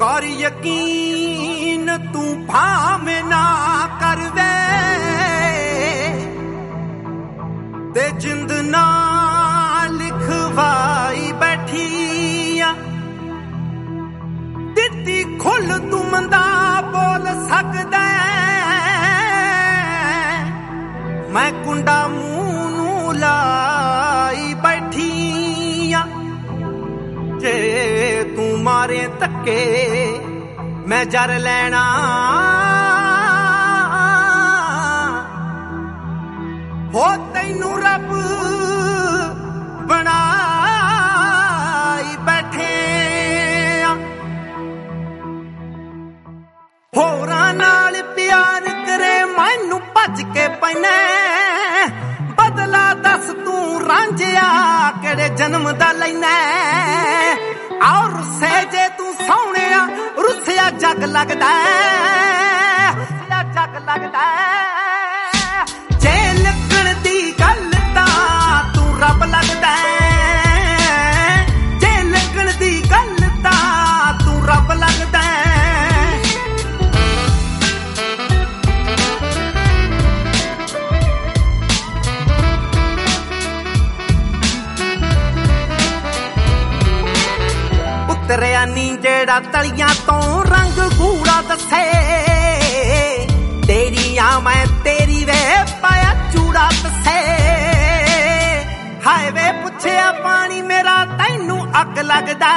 कर यकीन तू भावें ना करवे ते जिंद ना लिखवाई बैठी दिती खुल तू मंदा बोल सकदा मैं कुंडा मुंह नू लाई बैठी जे तू मारे धक्के मैं जर लेना हो तैनू रब बनाई बैठे होरां नाल प्यार करे मैनू भज के पैने बदला दस तू रांझिया केड़े जन्म दा लैना और रुस्से जे तू सोहणिया रुस्सिया जग लगदा जग लगदा जे लगण दी गल तां तू रब लगदा जे लगण दी गल तां तू रब लगदा उतरिया नी जेड़ा तलियां तो रंग गूड़ा दसे तेरिया मैं तेरी वे पाया चूड़ा दसे हाय वे पुछया पानी मेरा तैनू अग लगदा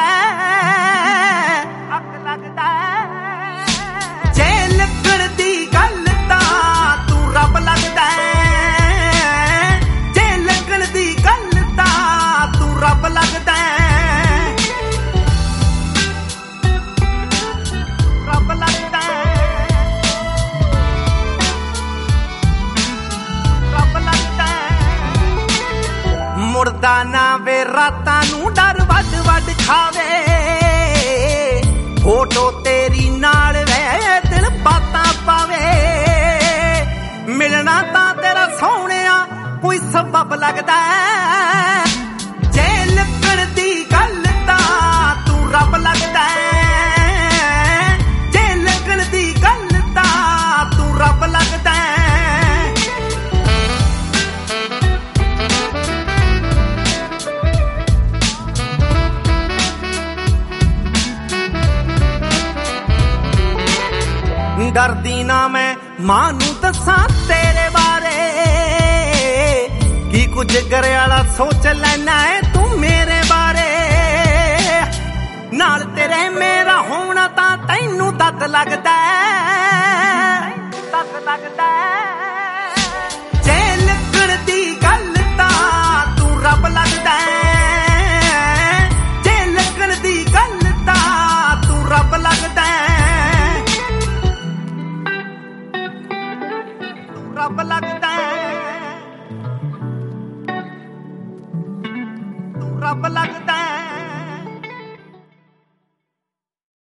जे लगण दी गल तां तू रब लगदा जे लगण दी गल तां तू रब लगदा मुड़दा ना वे रातां नू डर वड वड खावे फोटो तेरी नाल वे दिल बातां पावे मिलना तां तेरा सोहणिया कोई सबब लगदा जे लगण दी गल तां तू रब लगदा जे लगण दी गल तां तू रब लगदा डरदी ना मैं मां नू दसां तेरे बारे की कुछ करे वाला सोच लेना है तू मेरे बारे नाल तेरे मेरा होना तां तैनू दत लगदा जे लगण दी गल तां तू रब लगदा जे लगण दी गल तां तू रब लगदा रब लगदा तू रब लगदा